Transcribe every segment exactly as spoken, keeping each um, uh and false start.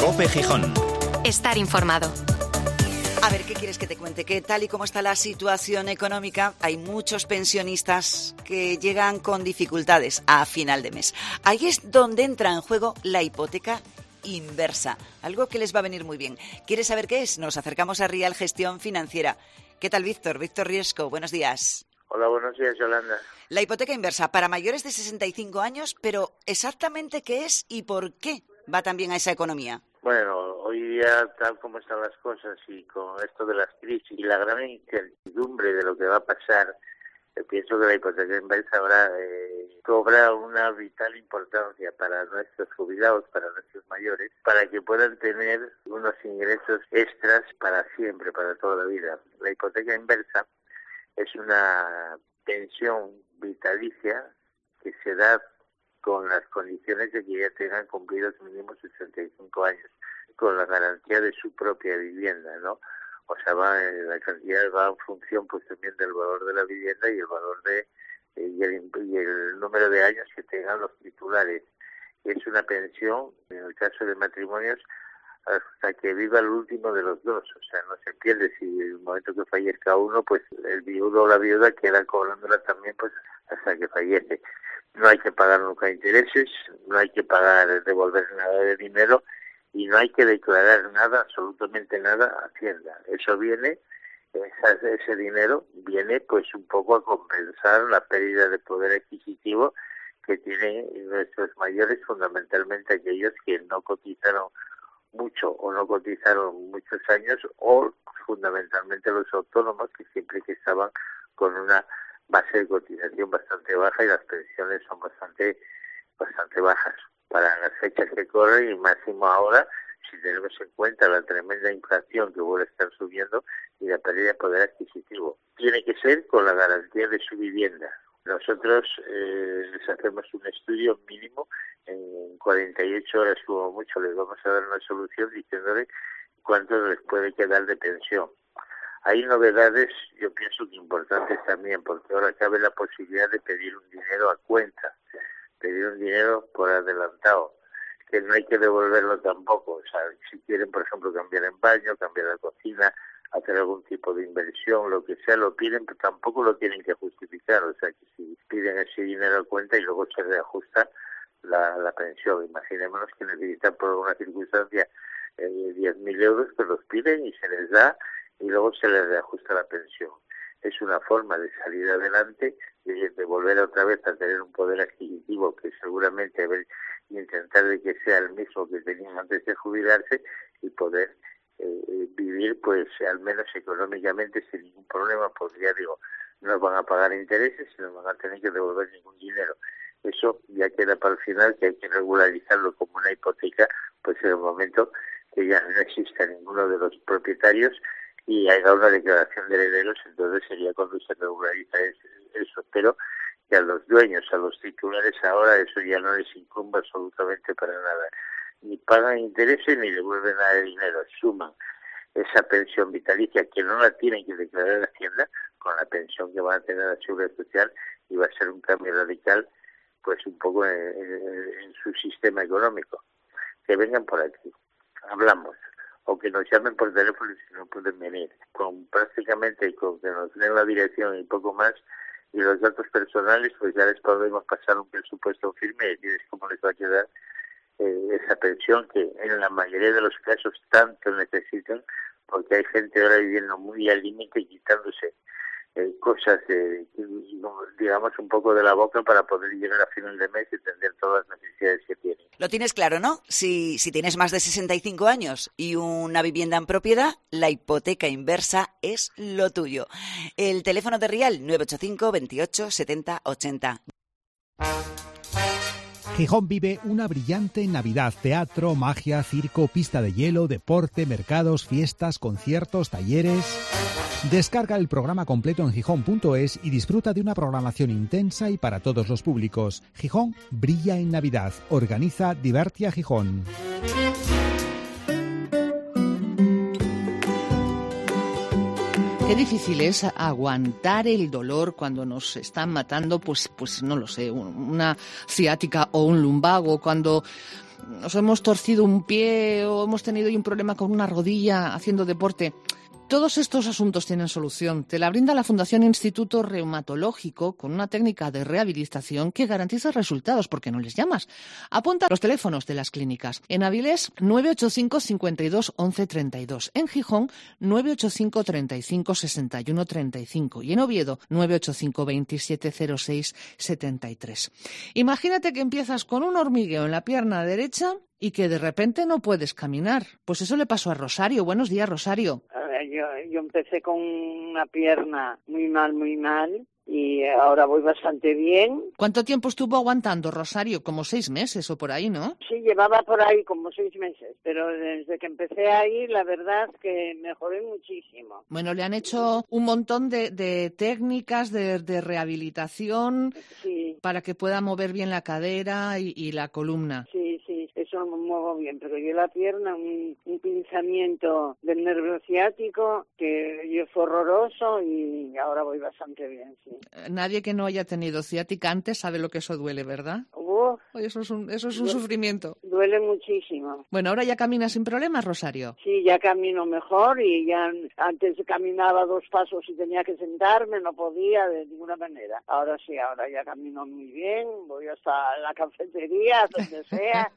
COPE Gijón. Estar informado. A ver, ¿qué quieres que te cuente? Que tal y como está la situación económica, hay muchos pensionistas que llegan con dificultades a final de mes. Ahí es donde entra en juego la hipoteca inversa, algo que les va a venir muy bien. ¿Quieres saber qué es? Nos acercamos a Rial Gestión Financiera. ¿Qué tal, Víctor? Víctor Riesco, buenos días. Hola, buenos días, Yolanda. La hipoteca inversa para mayores de sesenta y cinco años, pero ¿exactamente qué es y por qué va también a esa economía? Bueno, hoy día, tal como están las cosas y con esto de las crisis y la gran incertidumbre de lo que va a pasar, yo pienso que la hipoteca inversa ahora eh, cobra una vital importancia para nuestros jubilados, para nuestros mayores, para que puedan tener unos ingresos extras para siempre, para toda la vida. La hipoteca inversa es una pensión vitalicia que se da con las condiciones de que ya tengan cumplidos mínimo sesenta y cinco años, con la garantía de su propia vivienda, ¿no? O sea, va, la cantidad va en función pues también del valor de la vivienda y el valor de eh, y, el, y el número de años que tengan los titulares. Es una pensión, en el caso de matrimonios, hasta que viva el último de los dos, o sea, no se pierde. Si en el momento que fallezca uno, pues el viudo o la viuda queda cobrándola también pues hasta que fallece. No hay que pagar nunca intereses, no hay que pagar, devolver nada de dinero y no hay que declarar nada, absolutamente nada, a Hacienda. Eso viene, esa, ese dinero viene pues un poco a compensar la pérdida de poder adquisitivo que tienen nuestros mayores, fundamentalmente aquellos que no cotizaron mucho o no cotizaron muchos años, o fundamentalmente los autónomos que siempre que estaban con una base de cotización bastante baja y las pensiones son bastante bastante bajas para las fechas que corren, y máximo ahora si tenemos en cuenta la tremenda inflación que vuelve a estar subiendo y la pérdida de poder adquisitivo. Tiene que ser con la garantía de su vivienda. Nosotros eh, les hacemos un estudio mínimo, en cuarenta y ocho horas como mucho les vamos a dar una solución diciéndole cuánto les puede quedar de pensión. Hay novedades, yo pienso que importantes también, porque ahora cabe la posibilidad de pedir un dinero a cuenta, pedir un dinero por adelantado, que no hay que devolverlo tampoco. O sea, si quieren, por ejemplo, cambiar el baño, cambiar la cocina, hacer algún tipo de inversión, lo que sea, lo piden, pero tampoco lo tienen que justificar. O sea, que si piden ese dinero a cuenta y luego se reajusta la, la pensión. Imaginémonos que necesitan por alguna circunstancia eh, diez mil euros, pues los piden y se les da, y luego se les reajusta la pensión. Es una forma de salir adelante, de, de volver otra vez a tener un poder adquisitivo que seguramente a ver, intentar de que sea el mismo que tenían antes de jubilarse y poder eh, vivir pues al menos económicamente sin ningún problema, porque ya digo, no van a pagar intereses y no van a tener que devolver ningún dinero. Eso ya queda para el final, que hay que regularizarlo como una hipoteca, pues en el momento que ya no exista ninguno de los propietarios y haya una declaración de herederos, entonces sería cuando se regulariza eso. Pero que a los dueños, a los titulares ahora, eso ya no les incumbe absolutamente para nada. Ni pagan intereses ni devuelven nada de dinero, suman esa pensión vitalicia que no la tienen que declarar a Hacienda con la pensión que van a tener la Seguridad Social, y va a ser un cambio radical pues un poco en, en, en su sistema económico. Que vengan por aquí, hablamos, o que nos llamen por teléfono si no pueden venir, con prácticamente con que nos den la dirección y poco más, y los datos personales, pues ya les podemos pasar un presupuesto firme y decirles cómo les va a quedar eh, esa pensión que en la mayoría de los casos tanto necesitan, porque hay gente ahora viviendo muy al límite y quitándose eh, cosas, de, digamos, un poco de la boca para poder llegar a final de mes y atender todas las necesidades que tienen. Lo tienes claro, ¿no? Si, si tienes más de sesenta y cinco años y una vivienda en propiedad, la hipoteca inversa es lo tuyo. El teléfono de Rial, nueve ocho cinco, veintiocho, setenta, ochenta. Gijón vive una brillante Navidad. Teatro, magia, circo, pista de hielo, deporte, mercados, fiestas, conciertos, talleres. Descarga el programa completo en gijón punto es y disfruta de una programación intensa y para todos los públicos. Gijón brilla en Navidad. Organiza Divertia Gijón. Qué difícil es aguantar el dolor cuando nos están matando, pues, pues no lo sé, una ciática o un lumbago, cuando nos hemos torcido un pie o hemos tenido un problema con una rodilla haciendo deporte. Todos estos asuntos tienen solución. Te la brinda la Fundación Instituto Reumatológico con una técnica de rehabilitación que garantiza resultados porque no les llamas. Apunta los teléfonos de las clínicas. En Avilés, nueve ocho cinco, cincuenta y dos, once, treinta y dos. En Gijón, nueve ocho cinco, treinta y cinco, sesenta y uno, treinta y cinco. Y en Oviedo, nueve ocho cinco, veintisiete, cero seis, setenta y tres. Imagínate que empiezas con un hormigueo en la pierna derecha y que de repente no puedes caminar. Pues eso le pasó a Rosario. Buenos días, Rosario. Yo, yo empecé con una pierna muy mal, muy mal, y ahora voy bastante bien. ¿Cuánto tiempo estuvo aguantando, Rosario? Como seis meses o por ahí, ¿no? Sí, llevaba por ahí como seis meses, pero desde que empecé ahí, la verdad es que mejoré muchísimo. Bueno, le han hecho un montón de, de técnicas de, de rehabilitación, sí, para que pueda mover bien la cadera y, y la columna. Sí, sí, eso lo muevo bien, pero yo la pierna, un, un pinzamiento del nervio ciático que yo fue horroroso y ahora voy bastante bien, sí. Nadie que no haya tenido ciática antes sabe lo que eso duele, ¿verdad? Uf, Oye, eso es un, eso es un duele, sufrimiento. Duele muchísimo. Bueno, ¿ahora ya caminas sin problemas, Rosario? Sí, ya camino mejor y ya antes caminaba dos pasos y tenía que sentarme, no podía de ninguna manera. Ahora sí, ahora ya camino muy bien, voy hasta la cafetería, donde sea,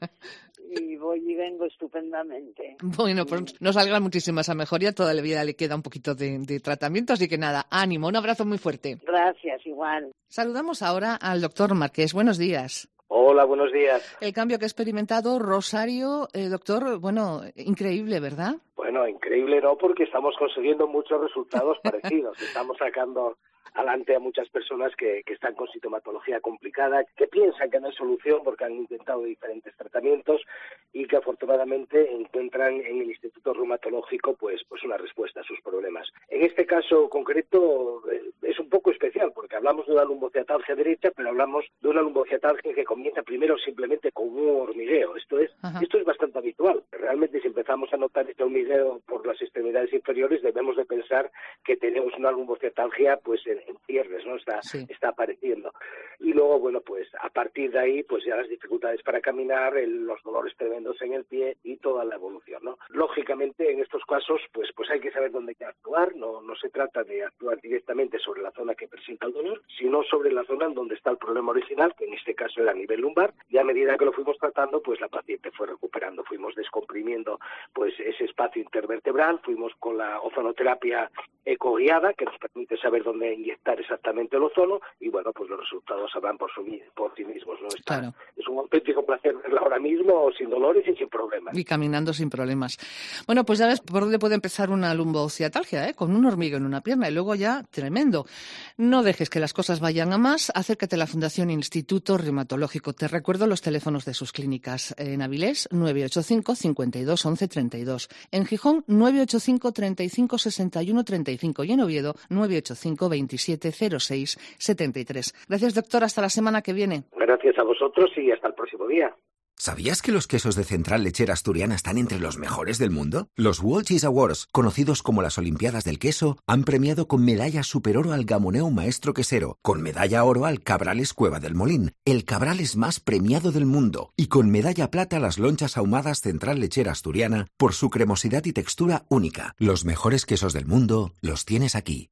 y voy y vengo estupendamente. Bueno, pues nos alegra muchísimo esa mejoría, toda la vida le queda un poquito de, de tratamiento, así que nada, ánimo, un abrazo muy fuerte. Gracias, igual. Saludamos ahora al doctor Marqués, buenos días. Hola, buenos días. El cambio que ha experimentado Rosario, eh, doctor, bueno, increíble, ¿verdad? Bueno, increíble no, porque estamos consiguiendo muchos resultados parecidos. Estamos sacando adelante a muchas personas que, que están con sintomatología complicada, que piensan que no hay solución porque han intentado diferentes tratamientos y que afortunadamente encuentran en el Instituto Reumatológico pues, pues una respuesta a sus problemas. En este caso concreto eh, es un poco especial porque hablamos de una lumbociatalgia derecha, pero hablamos de una lumbociatalgia que comienza primero simplemente con un hormigueo. Esto es, esto es bastante habitual. Realmente si empezamos a notar este hormigueo por las extremidades inferiores debemos de pensar que tenemos una lumbociatalgia pues en en cierres, ¿no? Está, sí. está apareciendo. Y luego, bueno, pues a partir de ahí, pues ya las dificultades para caminar, el, los dolores tremendos en el pie y toda la evolución, ¿no? Lógicamente, en estos casos, pues pues hay que saber dónde hay que actuar, no, no se trata de actuar directamente sobre la zona que presenta el dolor, sino sobre la zona en donde está el problema original, que en este caso era a nivel lumbar, y a medida que lo fuimos tratando, pues la paciente fue recuperando, fuimos descomprimiendo pues ese espacio intervertebral, fuimos con la ozonoterapia ecoguiada, que nos permite saber dónde inyectar exactamente el ozono, y bueno, pues los resultados hablan por, su, por sí mismos, ¿no? Está, claro. Es un auténtico placer verla ahora mismo, sin dolores y sin problemas. Y caminando sin problemas. Bueno, pues ya ves por dónde puede empezar una lumbociatalgia, ¿eh? Con un hormigueo en una pierna y luego ya tremendo. No dejes que las cosas vayan a más, acércate a la Fundación Instituto Reumatológico. Te recuerdo los teléfonos de sus clínicas. En Avilés, nueve ocho cinco, cincuenta y dos, once, treinta y dos. En Gijón, nueve ocho cinco, treinta y cinco, sesenta y uno, treinta y cinco. Y en Oviedo, nueve ocho cinco, veintisiete, cero seis, setenta y tres. Gracias, doctor. Hasta la semana que viene. Gracias a vosotros y hasta el próximo día. ¿Sabías que los quesos de Central Lechera Asturiana están entre los mejores del mundo? Los World Cheese Awards, conocidos como las Olimpiadas del Queso, han premiado con medalla superoro al Gamoneu Maestro Quesero, con medalla oro al Cabrales Cueva del Molín, el Cabrales más premiado del mundo, y con medalla plata a las lonchas ahumadas Central Lechera Asturiana por su cremosidad y textura única. Los mejores quesos del mundo los tienes aquí.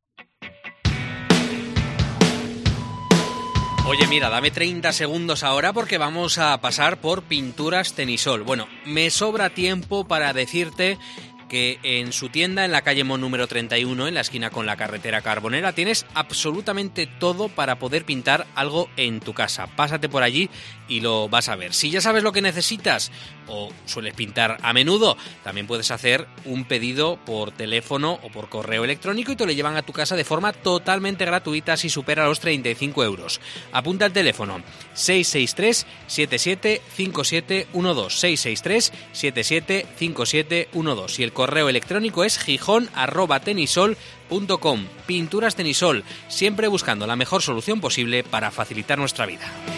Oye, mira, dame treinta segundos ahora porque vamos a pasar por Pinturas Tenisol. Bueno, me sobra tiempo para decirte que en su tienda en la calle Mon número treinta y uno, en la esquina con la carretera Carbonera, tienes absolutamente todo para poder pintar algo en tu casa. Pásate por allí y lo vas a ver. Si ya sabes lo que necesitas o sueles pintar a menudo, también puedes hacer un pedido por teléfono o por correo electrónico y te lo llevan a tu casa de forma totalmente gratuita si supera los treinta y cinco euros. Apunta el teléfono seis seis tres, siete siete cinco siete uno dos, seis seis tres, siete siete cinco siete uno dos y el correo electrónico es gijón arroba tenisol punto com. Pinturas Tenisol, siempre buscando la mejor solución posible para facilitar nuestra vida.